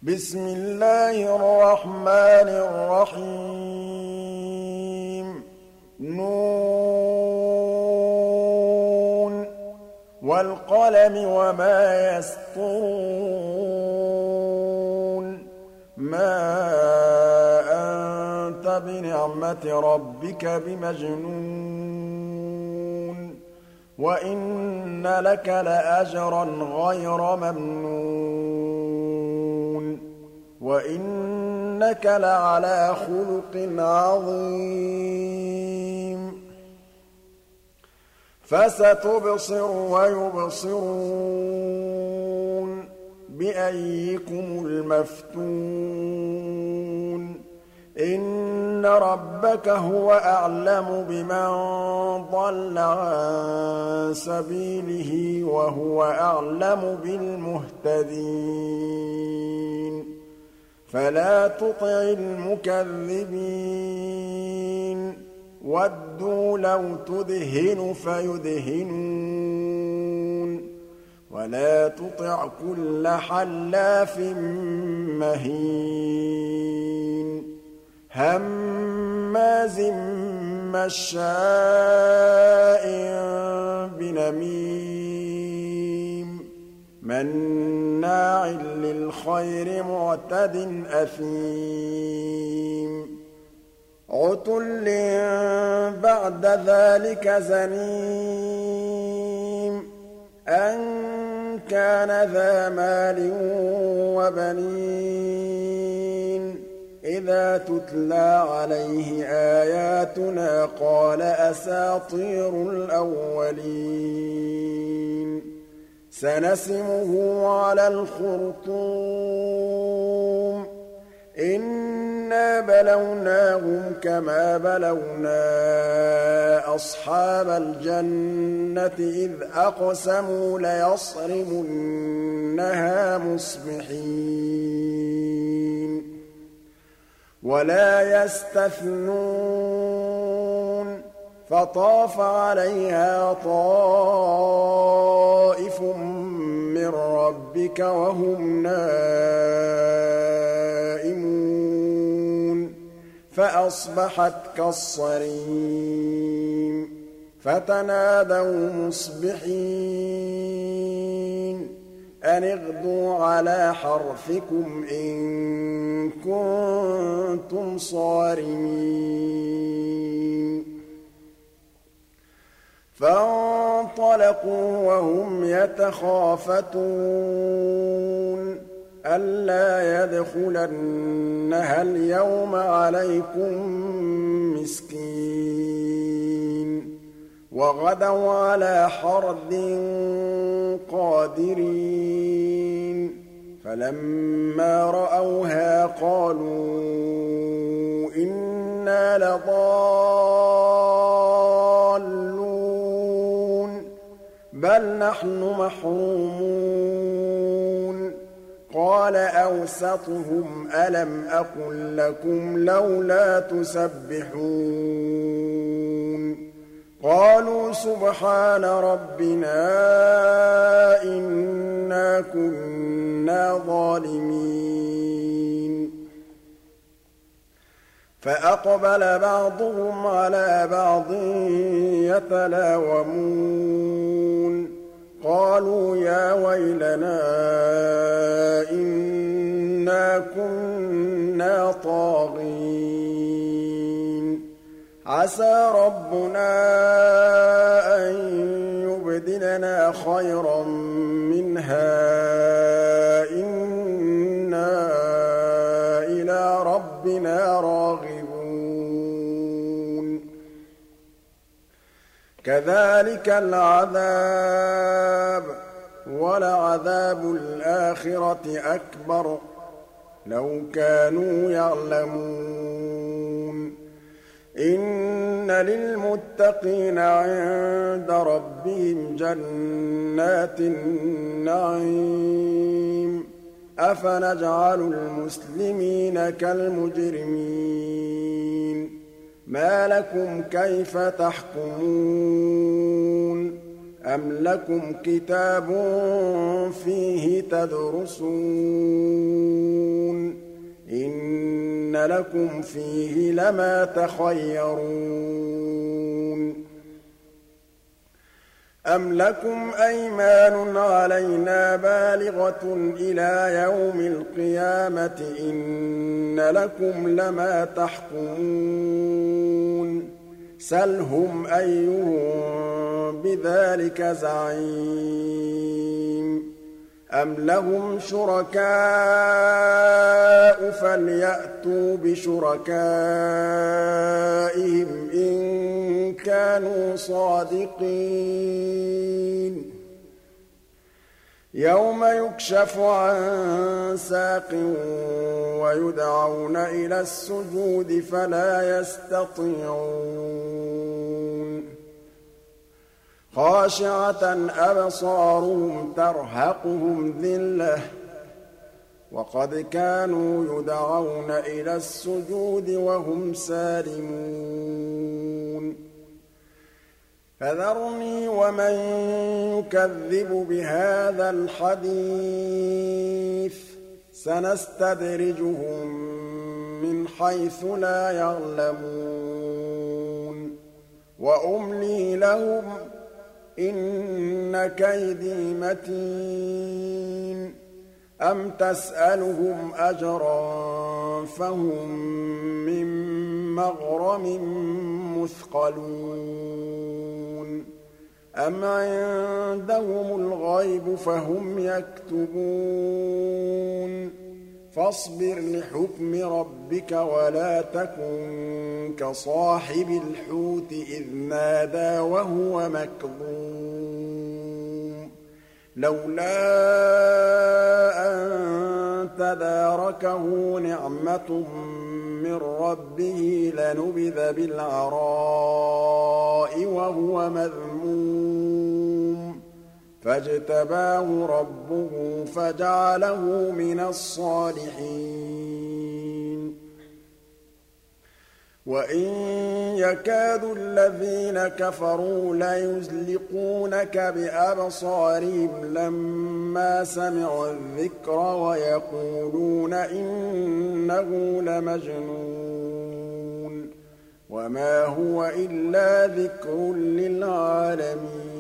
بسم الله الرحمن الرحيم نون والقلم وما يسطرون ما أنت بنعمة ربك بمجنون وإن لك لأجرا غير ممنون وإنك لعلى خلق عظيم فستبصر ويبصرون بأيكم المفتون إن ربك هو أعلم بمن ضل عن سبيله وهو أعلم بالمهتدين فلا تطع المكذبين ودوا لو تدهن فيدهنون ولا تطع كل حلاف مهين هماز مشاء بنميم مناع للخير معتد أثيم عتل بعد ذلك زنيم أن كان ذا مال وبنين إذا تتلى عليه آياتنا قال أساطير الأولين سنسمه على الخرطوم إنا بلوناهم كما بلونا أصحاب الجنة إذ أقسموا ليصرمنها مصبحين ولا يستثنون فطاف عليها طائف من ربك وهم نائمون فأصبحت كالصريم فتنادوا مصبحين أن اغدوا على حرثكم إن كنتم صارمين فانطلقوا وهم يتخافتون ألا يدخلنها اليوم عليكم مسكين وغدوا على حرد قادرين فلما رأوها قالوا إنا لضالون بل نحن محرومون قال أوسطهم ألم أقل لكم لولا تسبحون قالوا سبحان ربنا إنا كنا ظالمين فأقبل بعضهم على بعض يتلاومون قالوا يا ويلنا إنا كنا طاغين عسى ربنا أن يبدلنا خيرا منها إنا إلى ربنا راغبون كذلك العذاب ولعذاب الآخرة أكبر لو كانوا يعلمون إن للمتقين عند ربهم جنات النعيم أفنجعل المسلمين كالمجرمين ما لكم كيف تحكمون أم لكم كتاب فيه تدرسون إِنَّ لَكُمْ فِيهِ لَمَا تَخَيَّرُونَ أَمْ لَكُمْ أَيْمَانٌ عَلَيْنَا بَالِغَةٌ إِلَىٰ يَوْمِ الْقِيَامَةِ إِنَّ لَكُمْ لَمَا تَحْكُمُونَ سَلْهُمْ أَيُّهُم بِذَٰلِكَ زَعِيمٌ أَمْ لَهُمْ شُرَكَاءُ فَلْيَأْتُوا بِشُرَكَائِهِمْ إِن كَانُوا صَادِقِينَ يَوْمَ يُكْشَفُ عَن سَاقٍ وَيُدْعَوْنَ إِلَى السُّجُودِ فَلَا يَسْتَطِيعُونَ خَاشِعَةً أَبْصَارُهُمْ تَرْهَقُهُمْ ذِلَّةٌ وَقَدْ كَانُوا يُدْعَوْنَ إِلَى السُّجُودِ وَهُمْ سَالِمُونَ فَذَرْنِي وَمَن يُكَذِّبُ بِهَٰذَا الْحَدِيثِ سَنَسْتَدْرِجُهُم مِّنْ حَيْثُ لَا يَعْلَمُونَ وَأُمْلِي لَهُمْ ۚ إِنَّ كَيْدِي مَتِينٌ أَمْ تَسْأَلُهُمْ أَجْرًا فَهُم مِّن مَّغْرَمٍ مُّثْقَلُونَ أَمْ عِندَهُمُ الْغَيْبُ فَهُمْ يَكْتُبُونَ فَاصْبِرْ لِحُكْمِ رَبِّكَ وَلَا تَكُن كَصَاحِبِ الْحُوتِ إِذْ نَادَىٰ وَهُوَ مَكْظُومٌ لَّوْلَا أَن تَدَارَكَهُ نِعْمَةٌ مِّن رَّبِّهِ لَنُبِذَ بِالْعَرَاءِ وَهُوَ مَذْمُومٌ فَاجْتَبَاهُ رَبُّهُ فَجَعَلَهُ مِنَ الصَّالِحِينَ وَإِن يَكَادُ الَّذِينَ كَفَرُوا لَيُزْلِقُونَكَ بِأَبْصَارِهِمْ لَمَّا سَمِعُوا الذِّكْرَ وَيَقُولُونَ إِنَّهُ لَمَجْنُونٌ وَمَا هُوَ إِلَّا ذِكْرٌ لِّلْعَالَمِينَ